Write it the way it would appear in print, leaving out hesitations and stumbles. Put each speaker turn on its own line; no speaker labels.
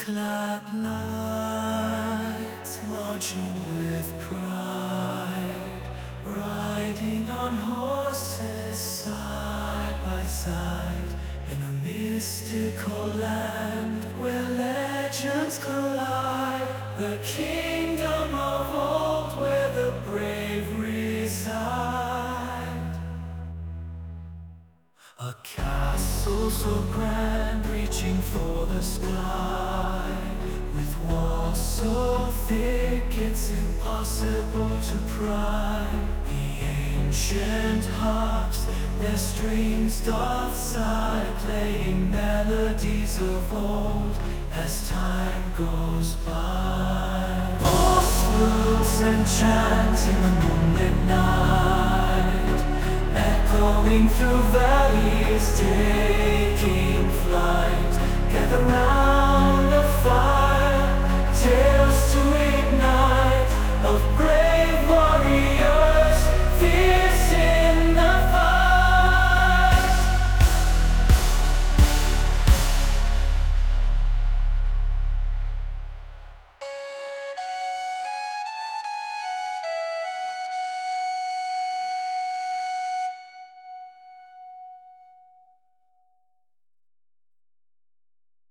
Rose-clad knights marching with pride, riding on horses side by side, in a mystical land where legends collide, the kingdom of old where the brave reside. A castle so grand, reaching for the sky, with walls so thick it's impossible to pry. The ancient harps their strings doth sigh, playing melodies of old as time goes by. All flutes and chants in the moonlit night, echoing through valleys, taking flight. Gather